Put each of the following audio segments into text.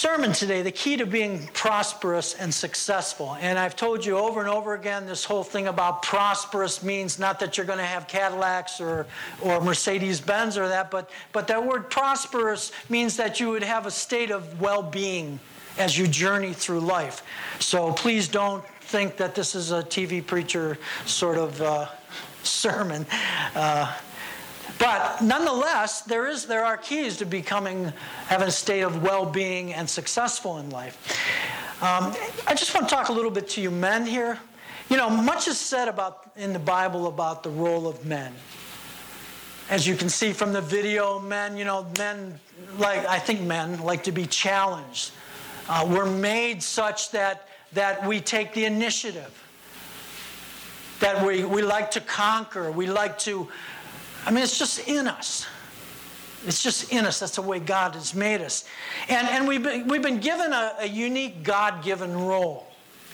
sermon today, the key to being prosperous and successful. And I've told you over and over again, this whole thing about prosperous means not that you're going to have Cadillacs or Mercedes-Benz or that, but that word prosperous means that you would have a state of well-being as you journey through life. So please don't think that this is a TV preacher sort of sermon. But nonetheless, there are keys to having a state of well-being and successful in life. I just want to talk a little bit to you men here. You know, much is said in the Bible about the role of men. As you can see from the video, men like to be challenged. We're made such that we take the initiative. That we like to conquer. We like to... it's just in us. It's just in us. That's the way God has made us. And we've been given a unique God-given role.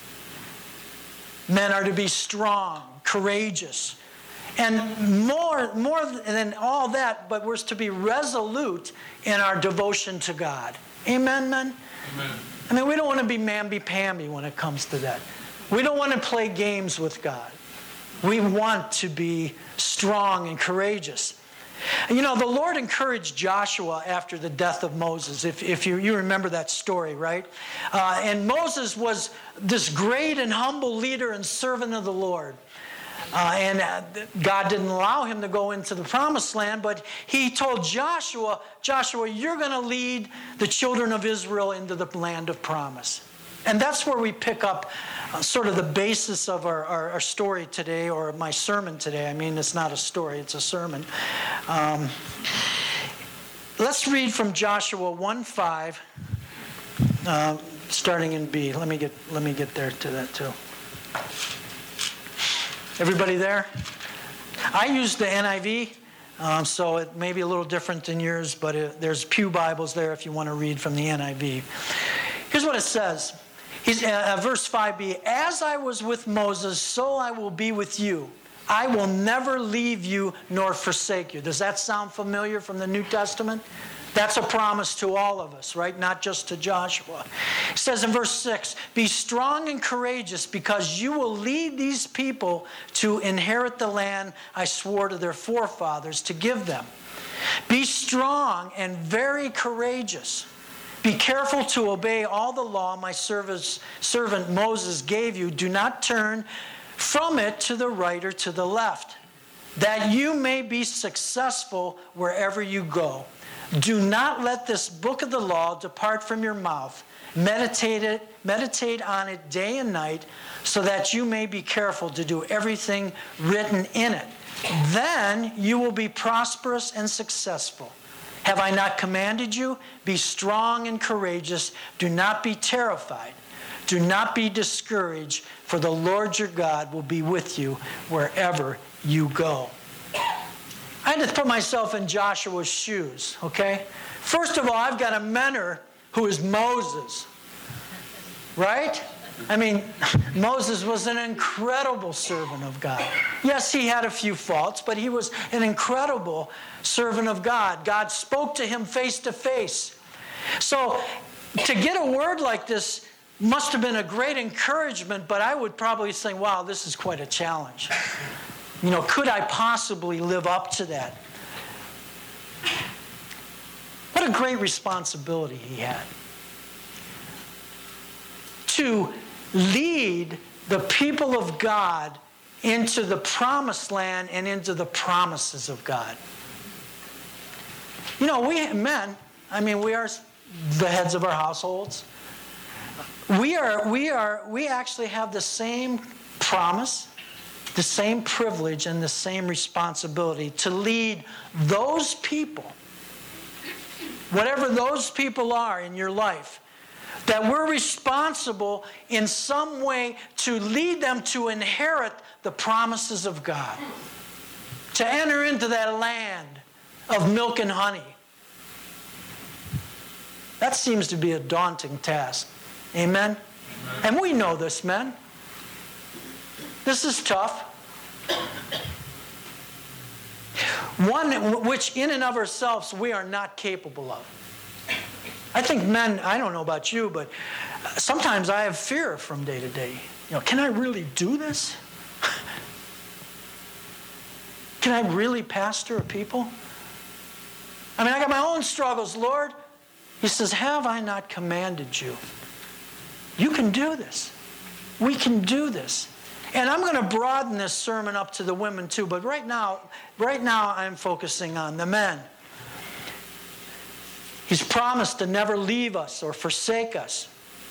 Men are to be strong, courageous. And more than all that, but we're to be resolute in our devotion to God. Amen, men? Amen. We don't want to be mamby-pamby when it comes to that. We don't want to play games with God. We want to be strong and courageous. You know, the Lord encouraged Joshua after the death of Moses, if you remember that story, right? And Moses was this great and humble leader and servant of the Lord. And God didn't allow him to go into the promised land, but he told Joshua, you're going to lead the children of Israel into the land of promise. And that's where we pick up sort of the basis of our story today, or my sermon today. It's not a story, it's a sermon. Let's read from Joshua 1:5, starting in B. Let me get there to that too. Everybody there? I use the NIV, so it may be a little different than yours, but there's Pew Bibles there if you want to read from the NIV. Here's what it says. Verse 5b, as I was with Moses, so I will be with you. I will never leave you nor forsake you. Does that sound familiar from the New Testament? That's a promise to all of us, right? Not just to Joshua. It says in verse 6, be strong and courageous because you will lead these people to inherit the land I swore to their forefathers to give them. Be strong and very courageous. Be careful to obey all the law my servant Moses gave you. Do not turn from it to the right or to the left, that you may be successful wherever you go. Do not let this book of the law depart from your mouth. Meditate on it day and night, so that you may be careful to do everything written in it. Then you will be prosperous and successful. Have I not commanded you? Be strong and courageous. Do not be terrified. Do not be discouraged, for the Lord your God will be with you wherever you go. I had to put myself in Joshua's shoes, okay? First of all, I've got a mentor who is Moses, right? Moses was an incredible servant of God. Yes, he had a few faults, but he was an incredible servant of God. God spoke to him face to face. So to get a word like this must have been a great encouragement, but I would probably say, wow, this is quite a challenge. Could I possibly live up to that? What a great responsibility he had. To lead the people of God into the promised land and into the promises of God. We men, we are the heads of our households. We actually have the same promise, the same privilege, and the same responsibility to lead those people, whatever those people are in your life, that we're responsible in some way to lead them to inherit the promises of God, to enter into that land of milk and honey. That seems to be a daunting task. Amen? And we know this, men. This is tough. One which in and of ourselves we are not capable of. I think men, I don't know about you, but sometimes I have fear from day to day. Can I really do this? Can I really pastor a people? I mean, I got my own struggles, Lord. He says, have I not commanded you? You can do this. We can do this. And I'm going to broaden this sermon up to the women too, but right now I'm focusing on the men. He's promised to never leave us or forsake us.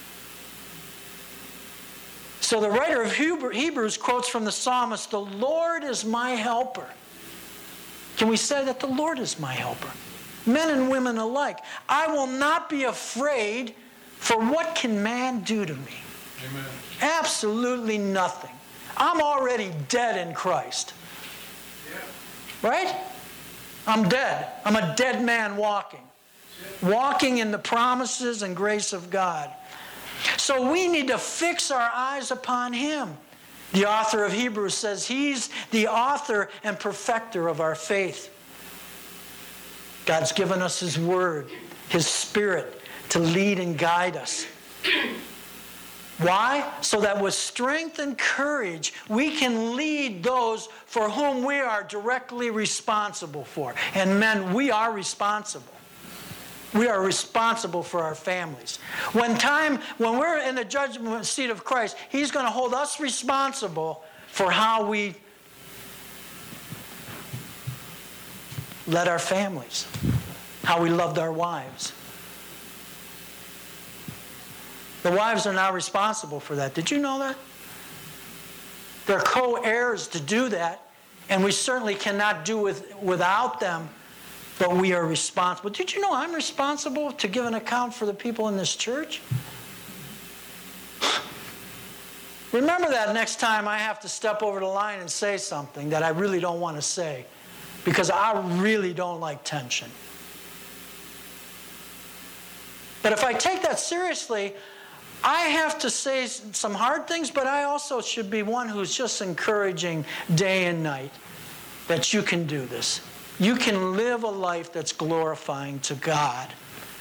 So the writer of Hebrews quotes from the psalmist, the Lord is my helper. Can we say that the Lord is my helper? Men and women alike. I will not be afraid, for what can man do to me? Amen. Absolutely nothing. I'm already dead in Christ. Yeah. Right? I'm dead. I'm a dead man walking. Walking in the promises and grace of God. So we need to fix our eyes upon Him. The author of Hebrews says He's the author and perfecter of our faith. God's given us His Word, His Spirit to lead and guide us. Why? So that with strength and courage, we can lead those for whom we are directly responsible for. And men, we are responsible. We are responsible for our families. When we're in the judgment seat of Christ, He's going to hold us responsible for how we led our families, how we loved our wives. The wives are now responsible for that. Did you know that? They're co-heirs to do that, and we certainly cannot do without them. But we are responsible. Did you know I'm responsible to give an account for the people in this church? Remember that next time I have to step over the line and say something that I really don't want to say, because I really don't like tension. But if I take that seriously, I have to say some hard things, but I also should be one who's just encouraging day and night that you can do this. You can live a life that's glorifying to God.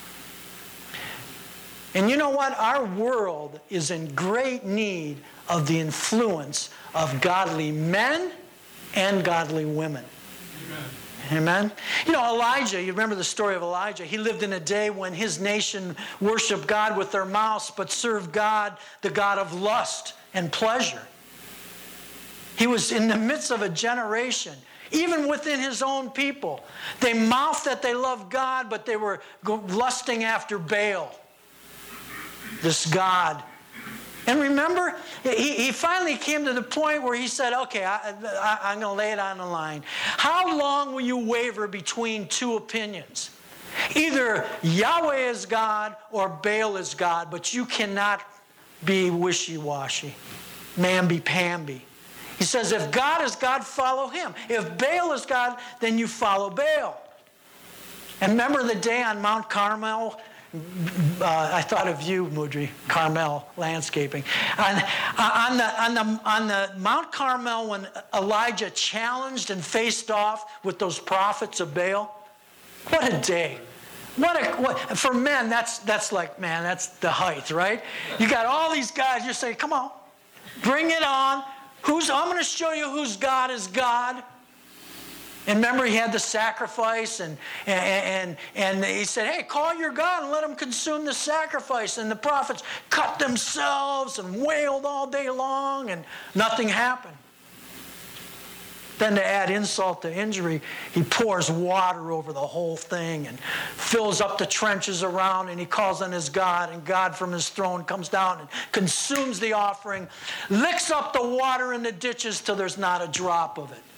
And you know what? Our world is in great need of the influence of godly men and godly women. Amen. Amen? You know, Elijah, you remember the story of Elijah. He lived in a day when his nation worshiped God with their mouths, but served God, the God of lust and pleasure. He was in the midst of a generation. Even within his own people. They mouthed that they loved God, but they were lusting after Baal, this god. And remember, he finally came to the point where he said, okay, I'm going to lay it on the line. How long will you waver between two opinions? Either Yahweh is God or Baal is God, but you cannot be wishy-washy, mamby-pamby. He says, if God is God, follow Him. If Baal is God, then you follow Baal. And remember the day on Mount Carmel? I thought of you, Mudry, Carmel Landscaping. On the Mount Carmel, when Elijah challenged and faced off with those prophets of Baal, what a day. For men, that's like, man, that's the height, right? You got all these guys, you say, come on, bring it on. I'm going to show you whose God is God. And remember, he had the sacrifice, and he said, hey, call your God and let him consume the sacrifice. And the prophets cut themselves and wailed all day long, and nothing happened. Then to add insult to injury, he pours water over the whole thing and fills up the trenches around, and he calls on his God, and God from his throne comes down and consumes the offering, licks up the water in the ditches till there's not a drop of it.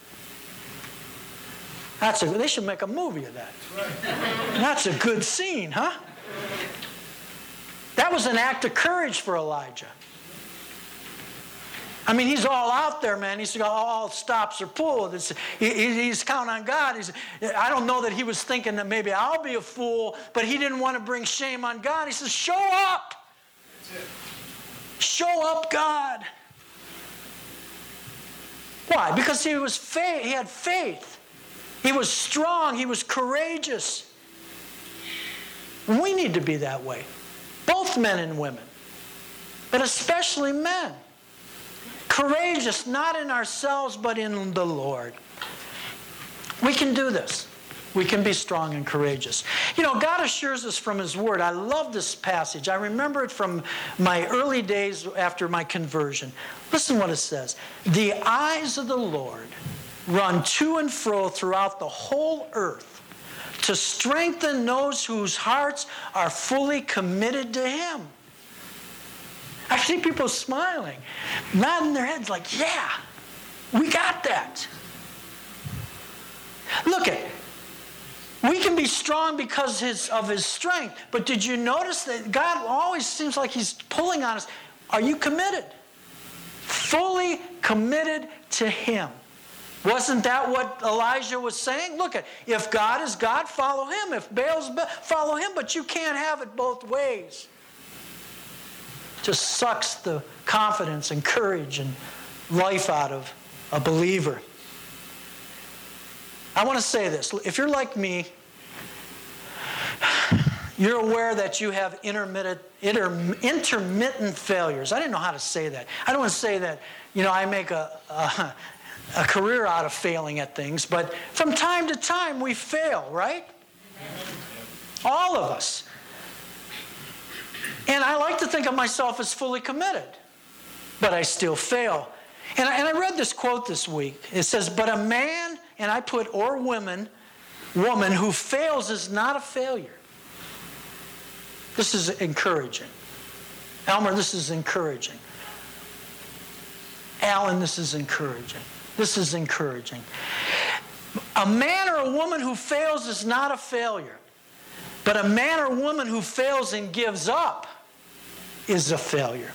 They should make a movie of that. That's a good scene, huh? That was an act of courage for Elijah. I mean, he's all out there, man. He's got all stops are pulled. He's counting on God. I don't know that he was thinking that maybe I'll be a fool, but he didn't want to bring shame on God. He says, show up. That's it. Show up, God. Why? Because he had faith. He was strong. He was courageous. We need to be that way. Both men and women. But especially men. Courageous, not in ourselves, but in the Lord. We can do this. We can be strong and courageous. You know, God assures us from His Word. I love this passage. I remember it from my early days after my conversion. Listen what it says. The eyes of the Lord run to and fro throughout the whole earth to strengthen those whose hearts are fully committed to Him. I see people smiling, nodding their heads like, yeah, we got that. Look at it. We can be strong because of His strength. But did you notice that God always seems like He's pulling on us? Are you committed? Fully committed to Him. Wasn't that what Elijah was saying? Look at, if God is God, follow Him. If Baal's Baal, follow Him. But you can't have it both ways. Just sucks the confidence and courage and life out of a believer. I want to say this. If you're like me, you're aware that you have intermittent failures. I didn't know how to say that. I don't want to say that, I make a career out of failing at things, but from time to time we fail, right? All of us. And I like to think of myself as fully committed, but I still fail. And I read this quote this week. It says, but a man, and I put, or woman who fails is not a failure. This is encouraging. Elmer, this is encouraging. Alan, this is encouraging. This is encouraging. A man or a woman who fails is not a failure. But a man or woman who fails and gives up is a failure.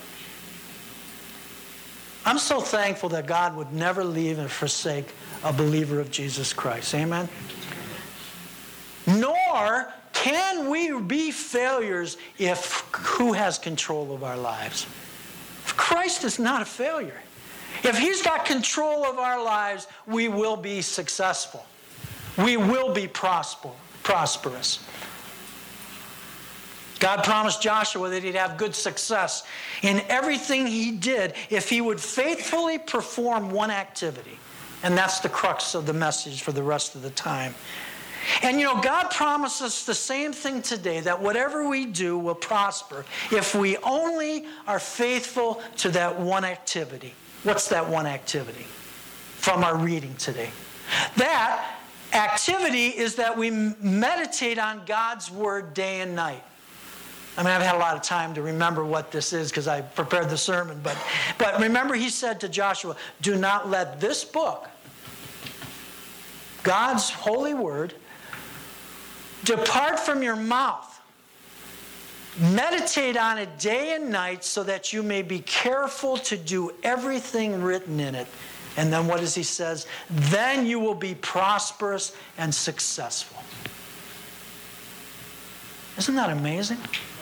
I'm so thankful that God would never leave and forsake a believer of Jesus Christ. Amen? Nor can we be failures if who has control of our lives? Christ is not a failure. If He's got control of our lives, we will be successful. We will be prosperous. God promised Joshua that he'd have good success in everything he did if he would faithfully perform one activity. And that's the crux of the message for the rest of the time. And God promises us the same thing today, that whatever we do will prosper if we only are faithful to that one activity. What's that one activity? From our reading today. That activity is that we meditate on God's Word day and night. I mean, I've had a lot of time to remember what this is because I prepared the sermon. But remember, He said to Joshua, do not let this book, God's holy word, depart from your mouth. Meditate on it day and night so that you may be careful to do everything written in it. And then what does He says? Then you will be prosperous and successful. Isn't that amazing?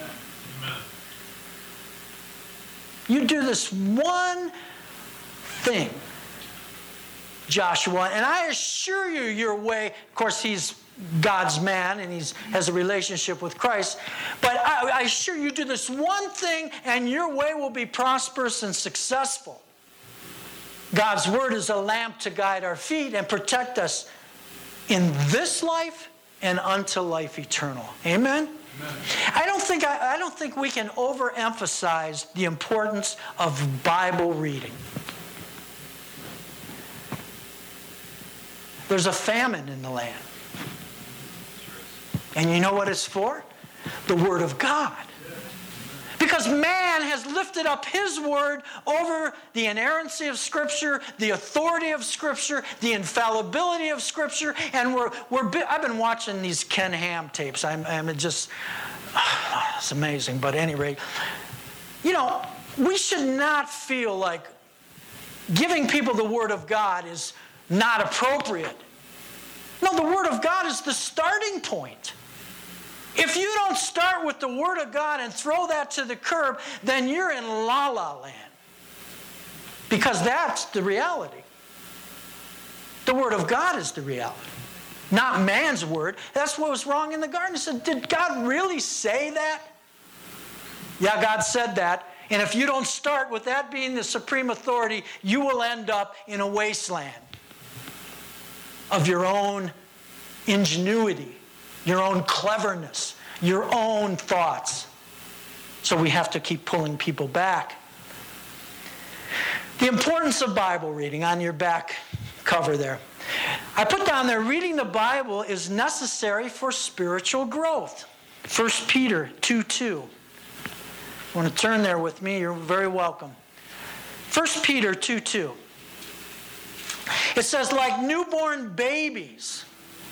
You do this one thing, Joshua, and I assure you your way, of course he's God's man and he has a relationship with Christ, but I assure you do this one thing and your way will be prosperous and successful. God's Word is a lamp to guide our feet and protect us in this life and unto life eternal. Amen? Amen. I don't think we can overemphasize the importance of Bible reading. There's a famine in the land. And you know what it's for? The Word of God. Because man has lifted up his Word over the inerrancy of Scripture, the authority of Scripture, the infallibility of Scripture, and I've been watching these Ken Ham tapes. It's amazing. But at any rate, we should not feel like giving people the Word of God is not appropriate. No, the Word of God is the starting point. If you don't start with the Word of God and throw that to the curb, then you're in la-la land. Because that's the reality. The Word of God is the reality. not man's word. That's what was wrong in the garden. He said, did God really say that? Yeah, God said that. And if you don't start with that being the supreme authority, you will end up in a wasteland of your own ingenuity, your own cleverness, your own thoughts. So we have to keep pulling people back. The importance of Bible reading on your back cover there. I put down there, reading the Bible is necessary for spiritual growth. 1 Peter 2:2. You want to turn there with me? You're very welcome. 1 Peter 2:2. It says, like newborn babies,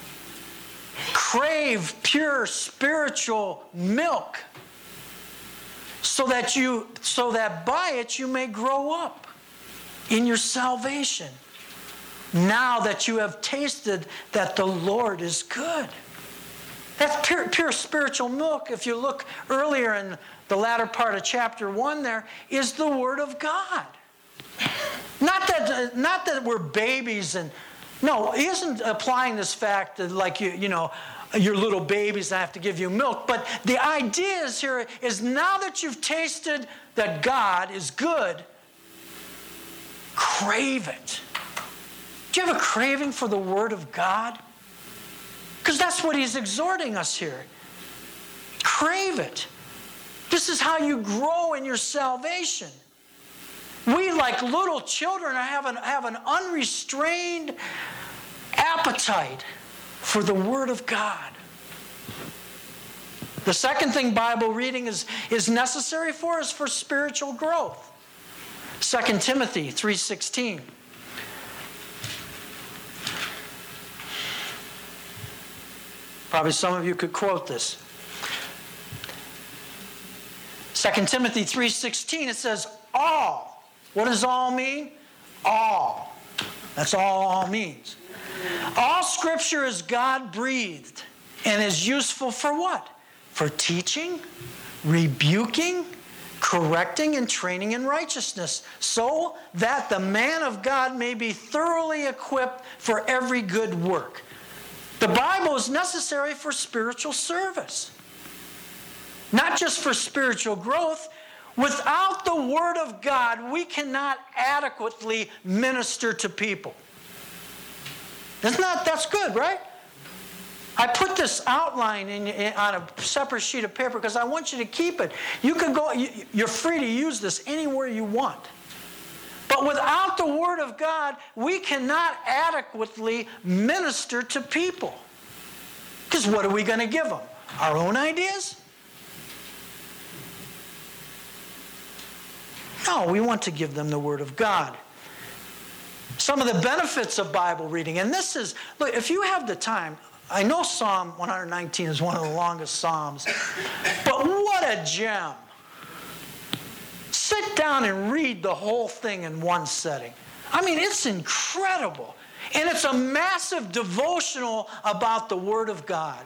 crave pure spiritual milk, so that by it you may grow up in your salvation, now that you have tasted that the Lord is good. That's pure spiritual milk. If you look earlier in the latter part of chapter 1 there, is the Word of God. Not that we're babies and... No, he isn't applying this fact that like you're little babies and I have to give you milk. But the idea is here is now that you've tasted that God is good, crave it. Do you have a craving for the Word of God? Because that's what he's exhorting us here. Crave it. This is how you grow in your salvation. We, like little children, have an unrestrained appetite for the Word of God. The second thing Bible reading is necessary for is for spiritual growth. 2 Timothy 3:16. Probably some of you could quote this. 2 Timothy 3:16, it says, all. What does all mean? All. That's all means. All Scripture is God-breathed and is useful for what? For teaching, rebuking, correcting, and training in righteousness, so that the man of God may be thoroughly equipped for every good work. The Bible is necessary for spiritual service, not just for spiritual growth. Without the Word of God, we cannot adequately minister to people. That's good, right? I put this outline on a separate sheet of paper because I want you to keep it. You're free to use this anywhere you want. But without the Word of God, we cannot adequately minister to people. Because what are we going to give them? Our own ideas? No, we want to give them the Word of God. Some of the benefits of Bible reading, and this is, look, if you have the time, I know Psalm 119 is one of the longest Psalms, but what a gem. Sit down and read the whole thing in one setting. I mean, it's incredible. And it's a massive devotional about the Word of God.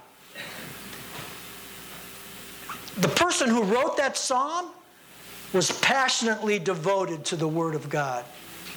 The person who wrote that psalm was passionately devoted to the Word of God.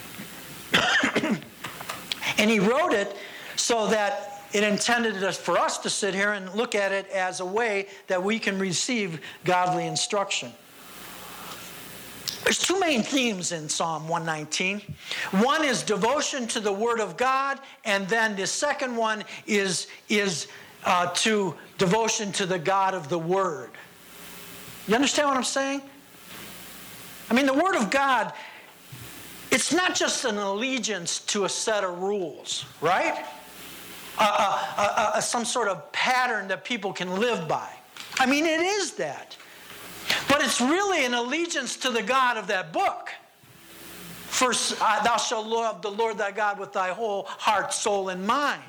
And he wrote it so that it intended for us to sit here and look at it as a way that we can receive godly instruction. There's two main themes in Psalm 119. One is devotion to the Word of God, and then the second one is to devotion to the God of the Word. You understand what I'm saying? I mean, the Word of God, it's not just an allegiance to a set of rules, right? Some sort of pattern that people can live by. I mean, it is that. But it's really an allegiance to the God of that book. First, thou shalt love the Lord thy God with thy whole heart, soul, and mind.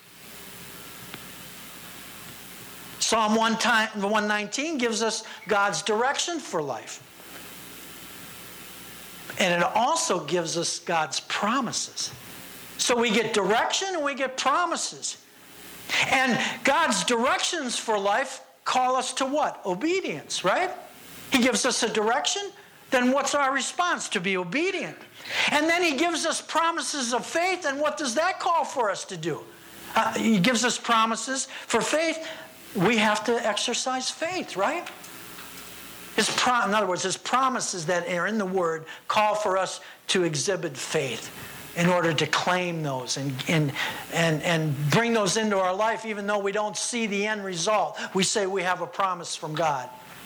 Psalm 119 gives us God's direction for life. And it also gives us God's promises. So we get direction and we get promises. And God's directions for life call us to what? Obedience, right? He gives us a direction. Then what's our response? To be obedient. And then he gives us promises of faith. And what does that call for us to do? He gives us promises. For faith, we have to exercise faith, right? In other words, His promises that are in the Word call for us to exhibit faith in order to claim those and bring those into our life, even though we don't see the end result. We say we have a promise from God.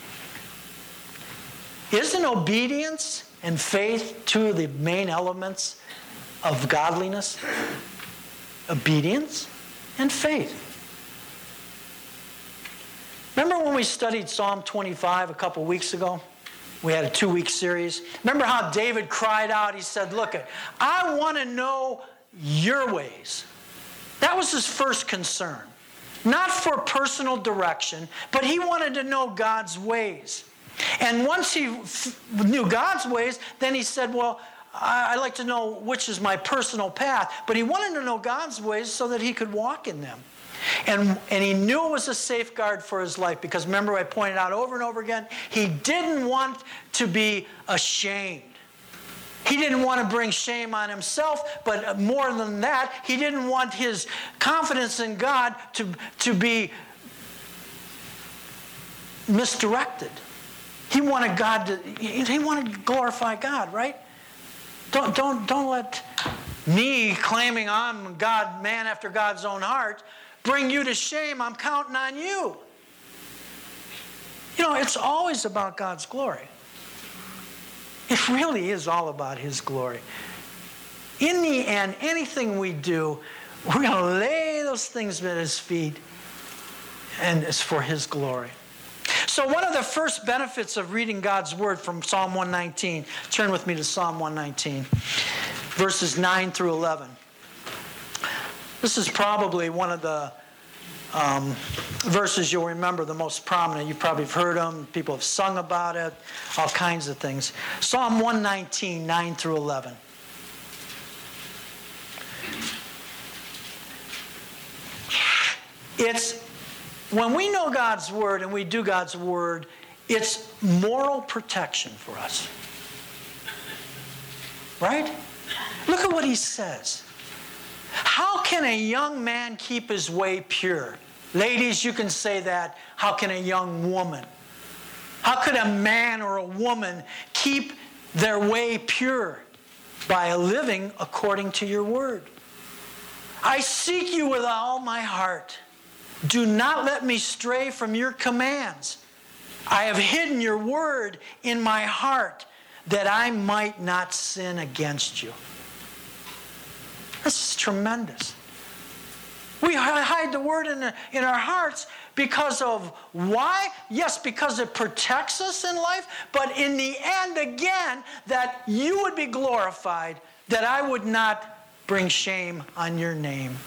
Isn't obedience and faith two of the main elements of godliness? Obedience and faith. Remember when we studied Psalm 25 a couple weeks ago? We had a 2-week series. Remember how David cried out? He said, look, I want to know your ways. That was his first concern. Not for personal direction, but he wanted to know God's ways. And once he knew God's ways, then he said, well, I'd like to know which is my personal path. But he wanted to know God's ways so that he could walk in them. And he knew it was a safeguard for his life, because remember I pointed out over and over again, he didn't want to be ashamed. He didn't want to bring shame on himself, but more than that, he didn't want his confidence in God to be misdirected. He wanted to glorify God, right? Don't let me claiming I'm God, man after God's own heart, bring you to shame. I'm counting on you. You know, it's always about God's glory. It really is all about His glory. In the end, anything we do, we're going to lay those things at His feet, and it's for His glory. So one of the first benefits of reading God's Word from Psalm 119, turn with me to Psalm 119, verses 9 through 11. This is probably one of the verses you'll remember the most prominent. You probably have heard them. People have sung about it. All kinds of things. Psalm 119, 9 through 11. It's when we know God's Word and we do God's Word, it's moral protection for us. Right? Look at what he says. How can a young man keep his way pure? Ladies, you can say that. How can a young woman? How could a man or a woman keep their way pure? By living according to your word. I seek you with all my heart. Do not let me stray from your commands. I have hidden your word in my heart that I might not sin against you. This is tremendous. We hide the word in our hearts because of why? Yes, because it protects us in life, but in the end, again, that you would be glorified, that I would not bring shame on your name.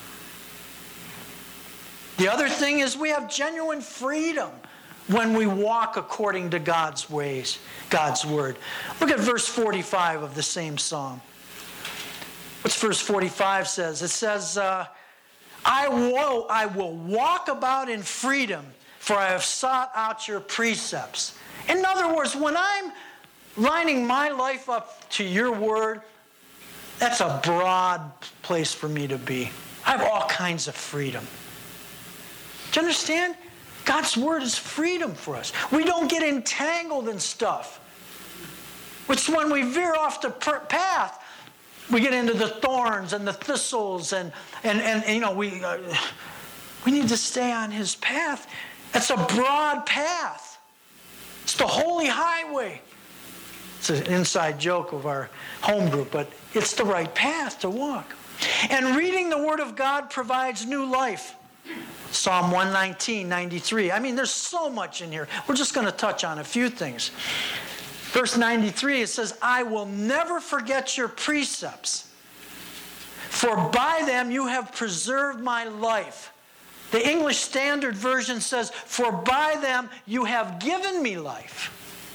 The other thing is we have genuine freedom when we walk according to God's ways, God's word. Look at verse 45 of the same psalm. What's verse 45 says? It says, I will walk about in freedom, for I have sought out your precepts. In other words, when I'm lining my life up to your word, that's a broad place for me to be. I have all kinds of freedom. Do you understand? God's word is freedom for us. We don't get entangled in stuff. Which when we veer off the path, we get into the thorns and the thistles, and you know, we need to stay on his path. It's a broad path. It's the holy highway. It's an inside joke of our home group, but it's the right path to walk. And reading the Word of God provides new life. Psalm 119, 93. I mean, there's so much in here. We're just going to touch on a few things. Verse 93, it says, I will never forget your precepts, for by them you have preserved my life. The English Standard Version says, for by them you have given me life.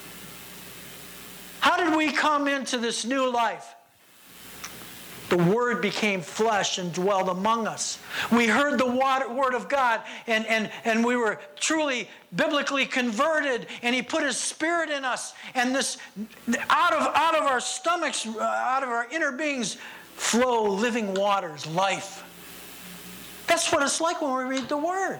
How did we come into this new life? The Word became flesh and dwelled among us. We heard the Word of God, and we were truly biblically converted, and He put His Spirit in us. And this, out of our stomachs, out of our inner beings, flow living waters, life. That's what it's like when we read the Word.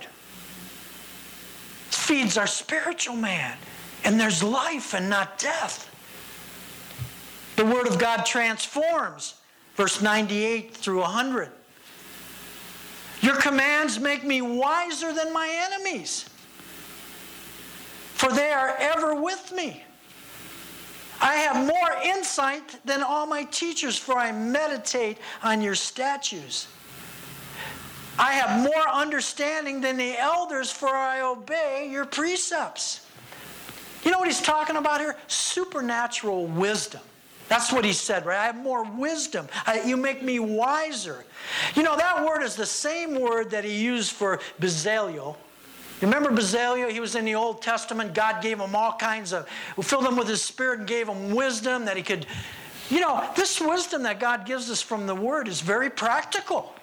It feeds our spiritual man. And there's life and not death. The Word of God transforms. Verse 98 through 100. Your commands make me wiser than my enemies, for they are ever with me. I have more insight than all my teachers, for I meditate on your statutes. I have more understanding than the elders, for I obey your precepts. You know what he's talking about here? Supernatural wisdom. That's what he said, right? I have more wisdom. You make me wiser. You know, that word is the same word that he used for Bezalel. You remember Bezalel? He was in the Old Testament. God gave him all kinds of, filled him with his Spirit and gave him wisdom that he could, you know, this wisdom that God gives us from the Word is very practical.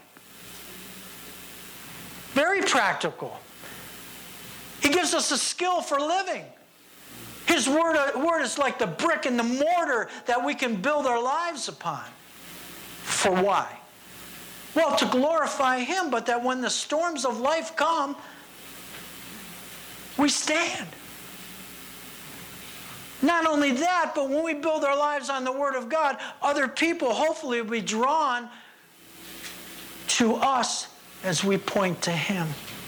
Very practical. He gives us a skill for living. His word is like the brick and the mortar that we can build our lives upon. For why? Well, to glorify Him, but that when the storms of life come, we stand. Not only that, but when we build our lives on the Word of God, other people hopefully will be drawn to us as we point to Him.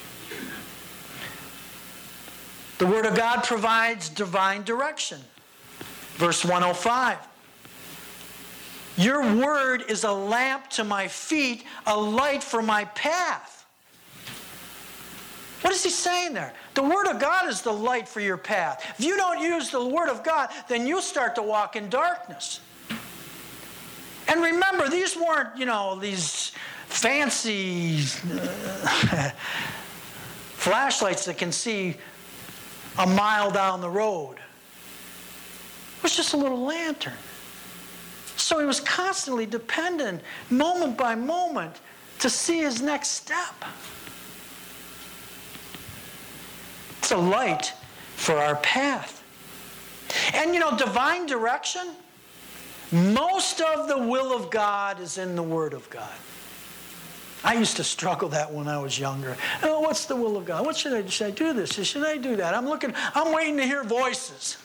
The Word of God provides divine direction. Verse 105. Your Word is a lamp to my feet, a light for my path. What is he saying there? The Word of God is the light for your path. If you don't use the Word of God, then you'll start to walk in darkness. And remember, these weren't, these fancy flashlights that can see a mile down the road. It was just a little lantern. So he was constantly dependent, moment by moment, to see his next step. It's a light for our path. And divine direction, most of the will of God is in the Word of God. I used to struggle that when I was younger. Oh, what's the will of God? What should I do? Should I do this? Should I do that? I'm waiting to hear voices.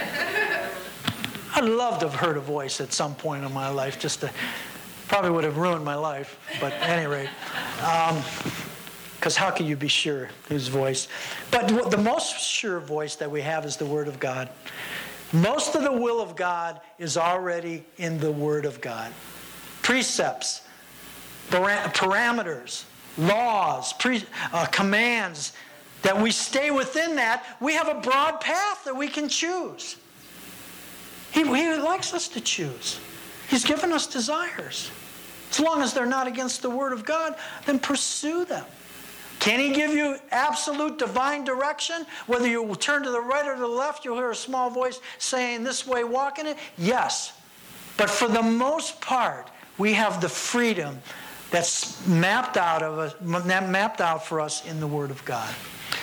I'd love to have heard a voice at some point in my life, probably would have ruined my life, but at any rate. Because how can you be sure whose voice? But the most sure voice that we have is the Word of God. Most of the will of God is already in the Word of God. Precepts, parameters, laws, commands, that we stay within that. We have a broad path that we can choose. He likes us to choose. He's given us desires. As long as they're not against the Word of God, then pursue them. Can He give you absolute divine direction? Whether you will turn to the right or the left, you'll hear a small voice saying, this way, walk in it. Yes. But for the most part, we have the freedom that's mapped out for us in the Word of God.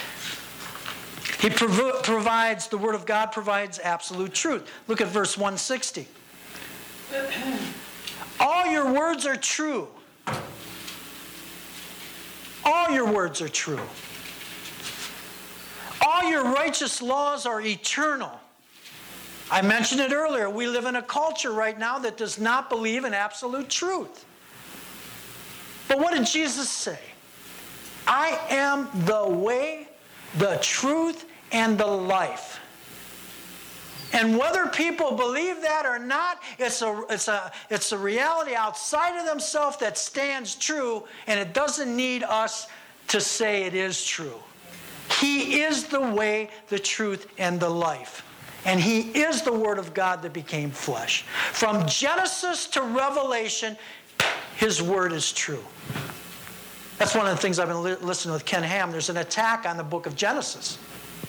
The Word of God provides absolute truth. Look at verse 160. All your words are true. All your words are true. All your righteous laws are eternal. I mentioned it earlier. We live in a culture right now that does not believe in absolute truth. But what did Jesus say? I am the way, the truth, and the life. And whether people believe that or not, it's a reality outside of themselves that stands true, and it doesn't need us to say it is true. He is the way, the truth, and the life. And He is the Word of God that became flesh. From Genesis to Revelation, His Word is true. That's one of the things I've been listening with Ken Ham. There's an attack on the book of Genesis.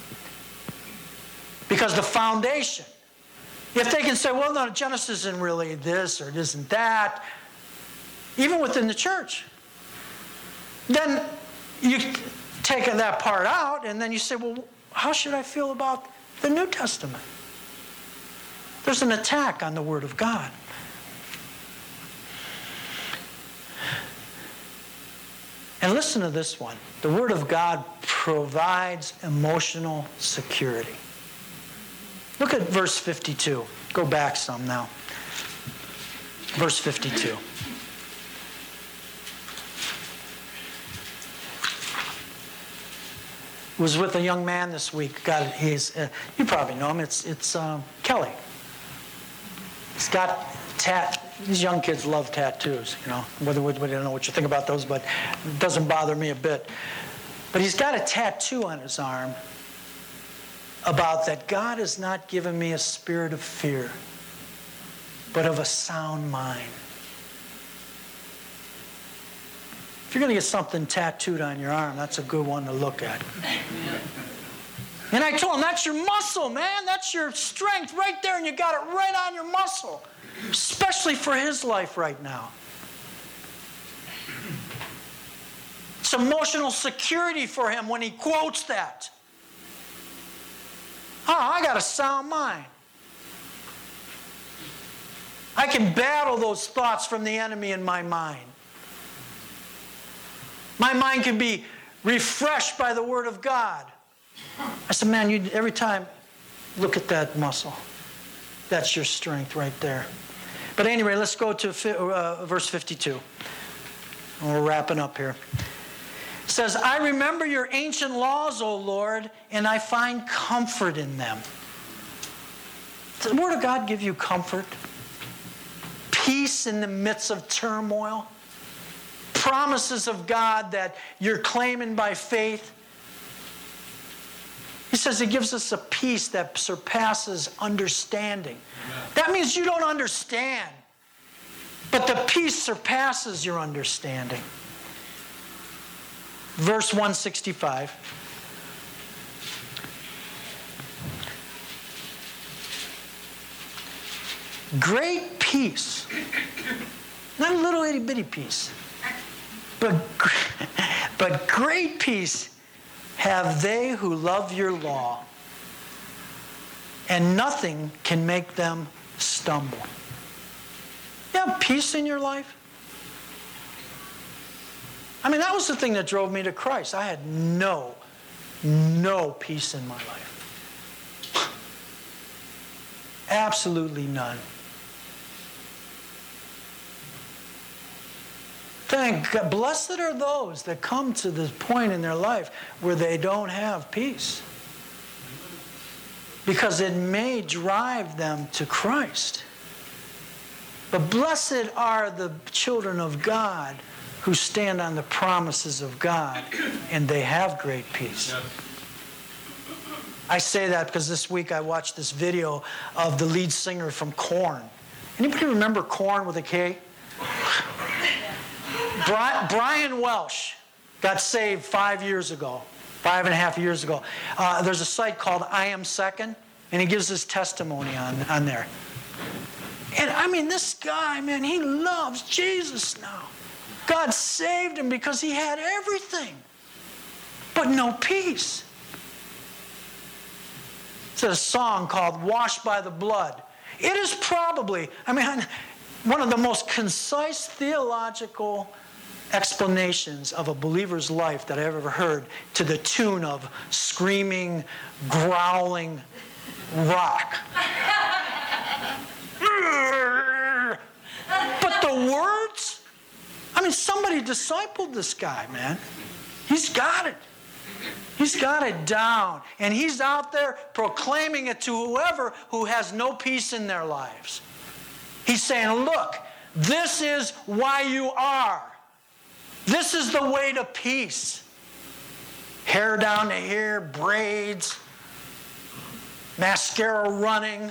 Because the foundation. If they can say, well, no, Genesis isn't really this or it isn't that, even within the church, then you take that part out and then you say, well, how should I feel about the New Testament? There's an attack on the Word of God. And listen to this one. The Word of God provides emotional security. Look at verse 52. Go back some now. Verse 52. Was with a young man this week. You probably know him. It's Kelly. He's got these young kids love tattoos, you know. Whether I don't know what you think about those, but it doesn't bother me a bit. But he's got a tattoo on his arm about that God has not given me a spirit of fear, but of a sound mind. If you're going to get something tattooed on your arm, that's a good one to look at. And I told him, that's your muscle, man. That's your strength right there, and you got it right on your muscle. Especially for his life right now. It's emotional security for him when he quotes that. Oh, I got a sound mind. I can battle those thoughts from the enemy in my mind. My mind can be refreshed by the Word of God. I said, man, you every time look at that muscle. That's your strength right there. But anyway, let's go to verse 52. And we're wrapping up here. It says, I remember your ancient laws, O Lord, and I find comfort in them. Does the Word of God give you comfort? Peace in the midst of turmoil? Promises of God that you're claiming by faith? He says it gives us a peace that surpasses understanding. Amen. That means you don't understand, but the peace surpasses your understanding. Verse 165. Great peace. Not a little itty bitty peace, but great peace have they who love your law, and nothing can make them stumble. You have peace in your life? I mean, that was the thing that drove me to Christ. I had no peace in my life. Absolutely none. Thank God. Blessed are those that come to this point in their life where they don't have peace, because it may drive them to Christ. But blessed are the children of God who stand on the promises of God, and they have great peace. I say that because this week I watched this video of the lead singer from Korn. Anybody remember Korn with a K? Brian Welsh got saved 5 years ago, 5.5 years ago. There's a site called I Am Second, and he gives his testimony on there. And I mean, this guy, man, he loves Jesus now. God saved him because he had everything, but no peace. It's a song called Washed by the Blood. It is probably, one of the most concise theological explanations of a believer's life that I've ever heard, to the tune of screaming, growling rock. But the words, somebody discipled this guy, man. He's got it. He's got it down. And he's out there proclaiming it to whoever who has no peace in their lives. He's saying, look, this is why you are. This is the way to peace. Hair down to here, braids, mascara running.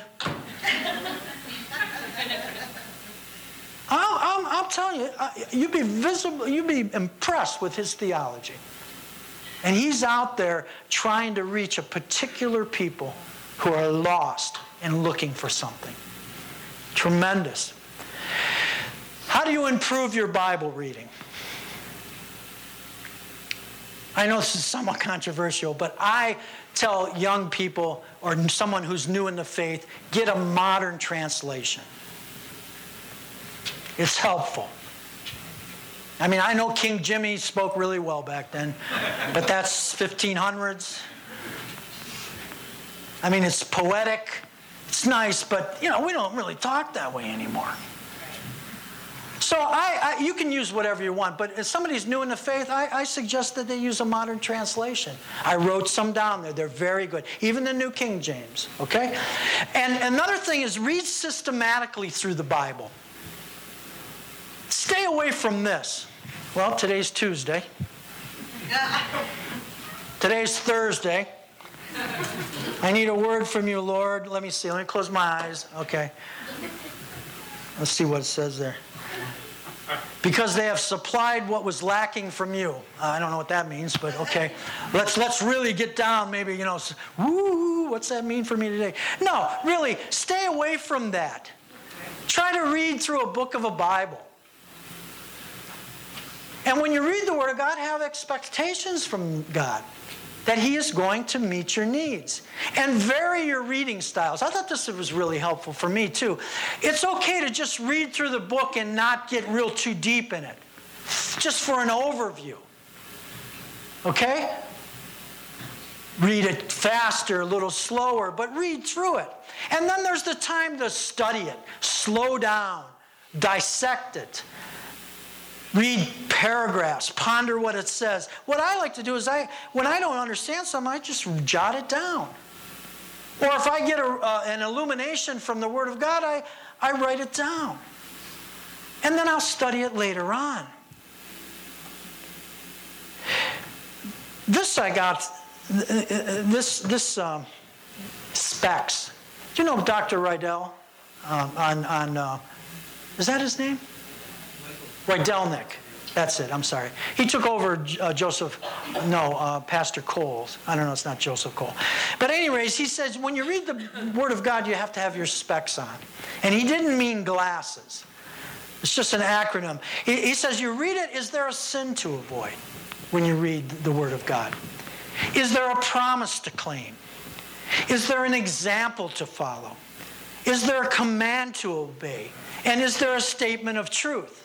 I'll tell you, you'd be impressed with his theology. And he's out there trying to reach a particular people who are lost and looking for something. Tremendous. How do you improve your Bible reading? I know this is somewhat controversial, but I tell young people or someone who's new in the faith, get a modern translation. It's helpful. I mean, I know King Jimmy spoke really well back then, but that's 1500s. I mean, it's poetic, it's nice, but, we don't really talk that way anymore. So you can use whatever you want, but if somebody's new in the faith, I suggest that they use a modern translation. I wrote some down there. They're very good. Even the New King James, okay? And another thing is read systematically through the Bible. Stay away from this. Well, today's Tuesday. Today's Thursday. I need a word from you, Lord. Let me see. Let me close my eyes. Okay. Let's see what it says there. Because they have supplied what was lacking from you. I don't know what that means, but okay. Let's really get down. Maybe, woo, what's that mean for me today? No, really, stay away from that. Try to read through a book of a Bible. And when you read the Word of God, have expectations from God that He is going to meet your needs. And vary your reading styles. I thought this was really helpful for me too. It's okay to just read through the book and not get real too deep in it. Just for an overview. Okay? Read it faster, a little slower, but read through it. And then there's the time to study it. Slow down. Dissect it. Read paragraphs, ponder what it says. What I like to do is when I don't understand something, I just jot it down. Or if I get an illumination from the Word of God, I write it down. And then I'll study it later on. This I got, specs. Do you know Dr. Rydell? Is that his name? Rydelnik. That's it. I'm sorry. He took over Pastor Cole's. I don't know. It's not Joseph Cole. But anyways, he says when you read the Word of God, you have to have your specs on. And he didn't mean glasses. It's just an acronym. He says you read it, is there a sin to avoid when you read the Word of God? Is there a promise to claim? Is there an example to follow? Is there a command to obey? And is there a statement of truth?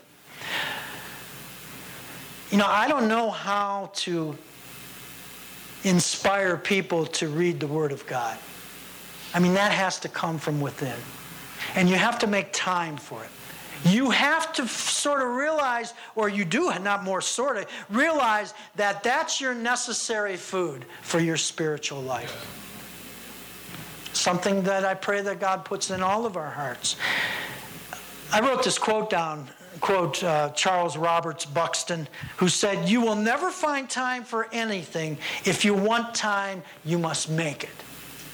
I don't know how to inspire people to read the Word of God. I mean, that has to come from within. And you have to make time for it. You have to sort of realize, or you do, not more sort of, realize that that's your necessary food for your spiritual life. Something that I pray that God puts in all of our hearts. I wrote this quote down. Quote Charles Roberts Buxton, who said, "You will never find time for anything. If you want time, you must make it."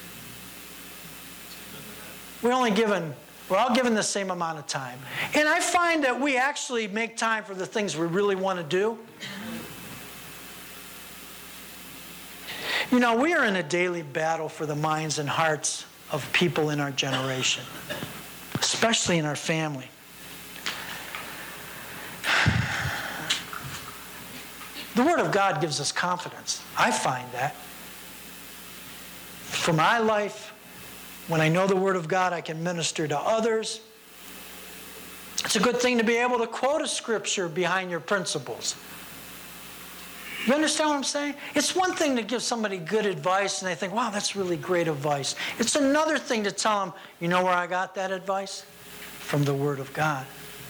We're all given the same amount of time. And I find that we actually make time for the things we really want to do. We are in a daily battle for the minds and hearts of people in our generation, especially in our family. The Word of God gives us confidence. I find that. For my life, when I know the Word of God, I can minister to others. It's a good thing to be able to quote a scripture behind your principles. You understand what I'm saying? It's one thing to give somebody good advice and they think, wow, that's really great advice. It's another thing to tell them, you know where I got that advice? From the Word of God.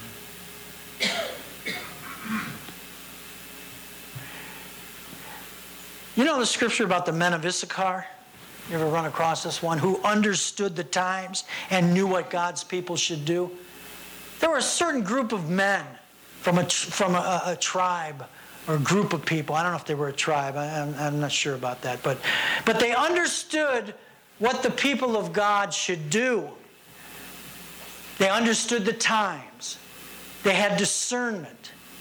You know the scripture about the men of Issachar? You ever run across this one? Who understood the times and knew what God's people should do? There were a certain group of men from a tribe or a group of people. I don't know if they were a tribe. I'm not sure about that. But they understood what the people of God should do. They understood the times. They had discernment.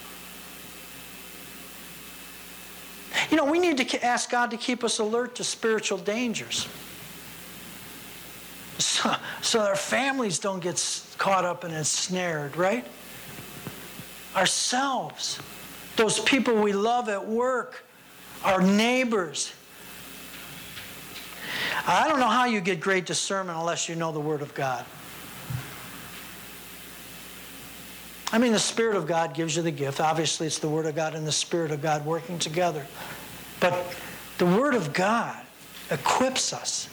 We need to ask God to keep us alert to spiritual dangers. So our families don't get caught up and ensnared, right? Ourselves, those people we love at work, our neighbors. I don't know how you get great discernment unless you know the Word of God. I mean, the Spirit of God gives you the gift. Obviously, it's the Word of God and the Spirit of God working together. But the Word of God equips us.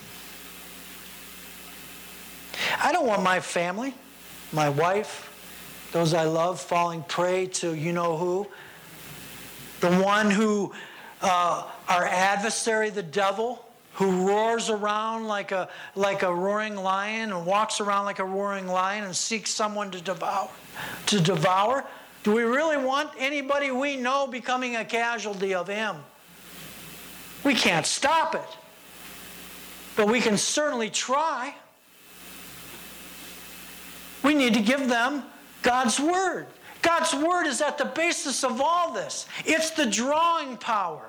I don't want my family, my wife, those I love, falling prey to you-know-who. The one who, our adversary, the devil, who roars around like a roaring lion and walks around like a roaring lion and seeks someone to devour. Do we really want anybody we know becoming a casualty of him? We can't stop it. But we can certainly try. We need to give them God's Word. God's Word is at the basis of all this. It's the drawing power.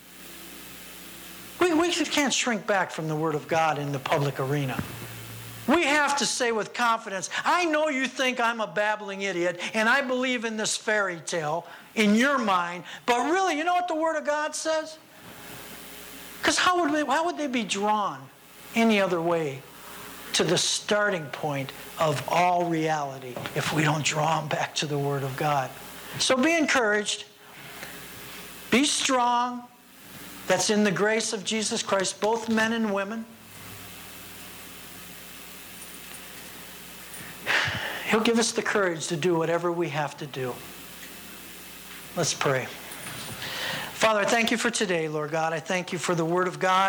We can't shrink back from the Word of God in the public arena. We have to say with confidence, I know you think I'm a babbling idiot and I believe in this fairy tale in your mind, but really, you know what the Word of God says? Because how would they be drawn any other way to the starting point of all reality if we don't draw them back to the Word of God? So be encouraged. Be strong. That's in the grace of Jesus Christ, both men and women. He'll give us the courage to do whatever we have to do. Let's pray. Father, I thank you for today, Lord God. I thank you for the Word of God,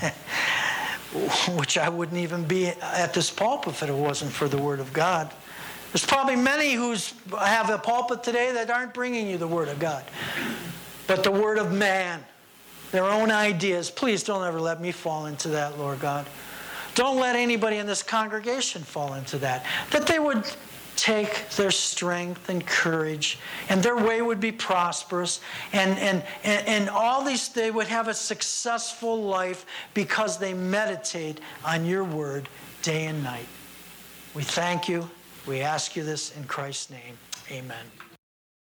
which I wouldn't even be at this pulpit if it wasn't for the Word of God. There's probably many who have a pulpit today that aren't bringing you the Word of God, but the Word of man, their own ideas. Please don't ever let me fall into that, Lord God. Don't let anybody in this congregation fall into that. That they would take their strength and courage, and their way would be prosperous, and all these, they would have a successful life because they meditate on your Word day and night. We thank you. We ask you this in Christ's name. Amen.